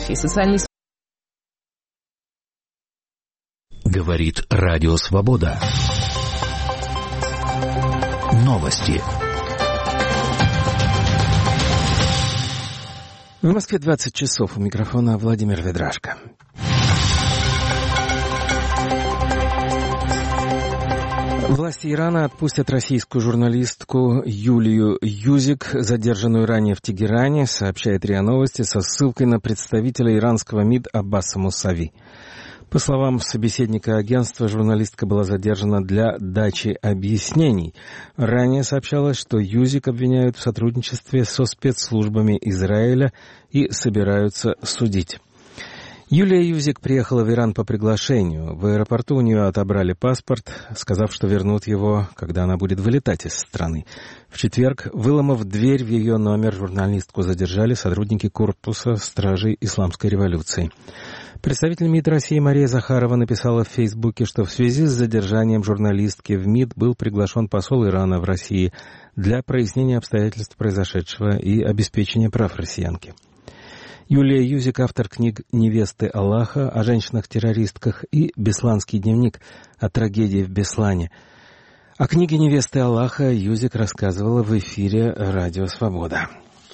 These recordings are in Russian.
фотографии, социальные сети. Говорит Радио Свобода. Новости. В Москве 20 часов. У микрофона Владимир Ведрашко. Власти Ирана отпустят российскую журналистку Юлию Юзик, задержанную ранее в Тегеране, сообщает РИА Новости со ссылкой на представителя иранского МИД Аббаса Мусави. По словам собеседника агентства, журналистка была задержана для дачи объяснений. Ранее сообщалось, что Юзик обвиняют в сотрудничестве со спецслужбами Израиля и собираются судить. Юлия Юзик приехала в Иран по приглашению. В аэропорту у нее отобрали паспорт, сказав, что вернут его, когда она будет вылетать из страны. В четверг, выломав дверь в ее номер, журналистку задержали сотрудники корпуса стражей Исламской революции. Представитель МИД России Мария Захарова написала в Фейсбуке, что в связи с задержанием журналистки в МИД был приглашен посол Ирана в России для прояснения обстоятельств произошедшего и обеспечения прав россиянки. Юлия Юзик — автор книг «Невесты Аллаха», о женщинах-террористках и «Бесланский дневник» о трагедии в Беслане. О книге «Невесты Аллаха» Юзик рассказывала в эфире «Радио Свобода».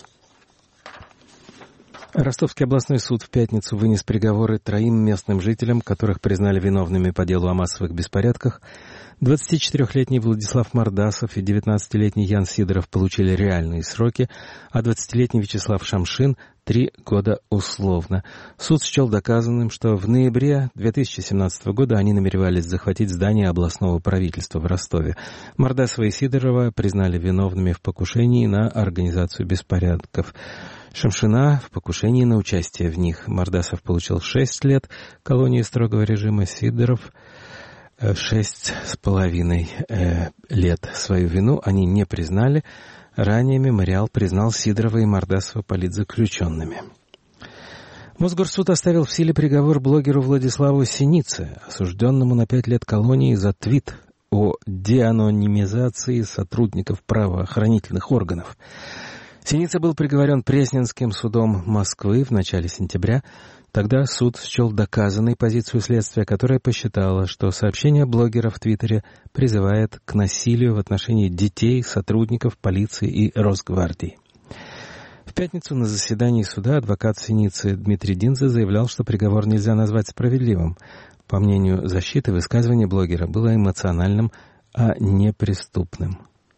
Ростовский областной суд в пятницу вынес приговоры 3 местным жителям, которых признали виновными по делу о массовых беспорядках. 24-летний Владислав Мордасов и 19-летний Ян Сидоров получили реальные сроки, а 20-летний Вячеслав Шамшин — 3 года условно. Суд счел доказанным, что в ноябре 2017 года они намеревались захватить здание областного правительства в Ростове. Мордасова и Сидорова признали виновными в покушении на организацию беспорядков. Шамшина — в покушении на участие в них. Мордасов получил 6 лет колонии строгого режима, Сидоров — 6,5 лет. Свою вину они не признали. Ранее мемориал признал Сидорова и Мордасова политзаключенными. Мосгорсуд оставил в силе приговор блогеру Владиславу Синице, осужденному на 5 лет колонии за твит о деанонимизации сотрудников правоохранительных органов. Синица был приговорен Пресненским судом Москвы в начале сентября. Тогда суд счел доказанной позицию следствия, которое посчитало, что сообщение блогера в Твиттере призывает к насилию в отношении детей, сотрудников полиции и Росгвардии. В пятницу на заседании суда адвокат Синицы Дмитрий Динзе заявлял, что приговор нельзя назвать справедливым. По мнению защиты, высказывание блогера было эмоциональным, а не преступным.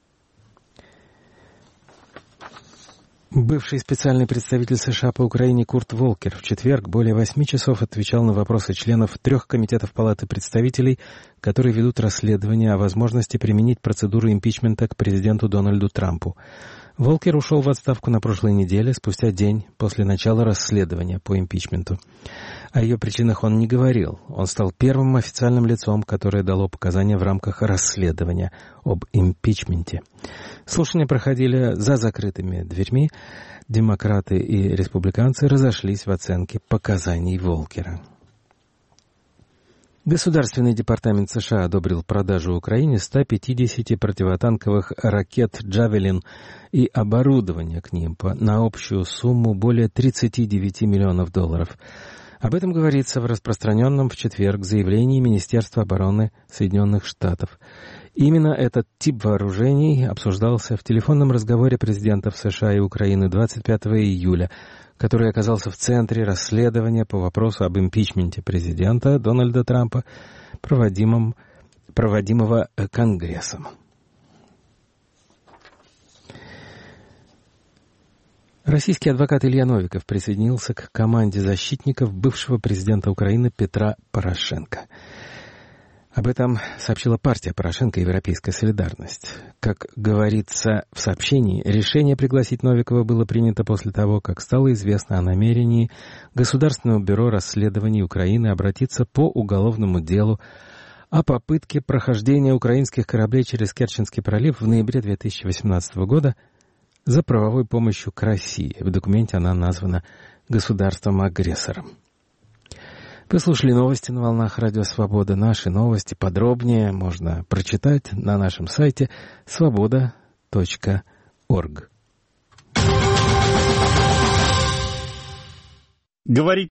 Бывший специальный представитель США по Украине Курт Волкер в четверг более 8 часов отвечал на вопросы членов 3 комитетов Палаты представителей, которые ведут расследование о возможности применить процедуру импичмента к президенту Дональду Трампу. Волкер ушел в отставку на прошлой неделе, спустя день после начала расследования по импичменту. О ее причинах он не говорил. Он стал первым официальным лицом, которое дало показания в рамках расследования об импичменте. Слушания проходили за закрытыми дверьми. Демократы и республиканцы разошлись в оценке показаний Волкера. Государственный департамент США одобрил продажу Украине 150 противотанковых ракет «Джавелин» и оборудование к ним на общую сумму более $39 миллионов. Об этом говорится в распространенном в четверг заявлении Министерства обороны Соединенных Штатов. Именно этот тип вооружений обсуждался в телефонном разговоре президентов США и Украины 25 июля, который оказался в центре расследования по вопросу об импичменте президента Дональда Трампа, проводимого Конгрессом. Российский адвокат Илья Новиков присоединился к команде защитников бывшего президента Украины Петра Порошенко. Об этом сообщила партия Порошенко «Европейская солидарность». Как говорится в сообщении, решение пригласить Новикова было принято после того, как стало известно о намерении Государственного бюро расследований Украины обратиться по уголовному делу о попытке прохождения украинских кораблей через Керченский пролив в ноябре 2018 года за правовой помощью к России. В документе она названа государством-агрессором. Вы слушали новости на волнах Радио Свобода. Наши новости подробнее можно прочитать на нашем сайте svoboda.org. Говорит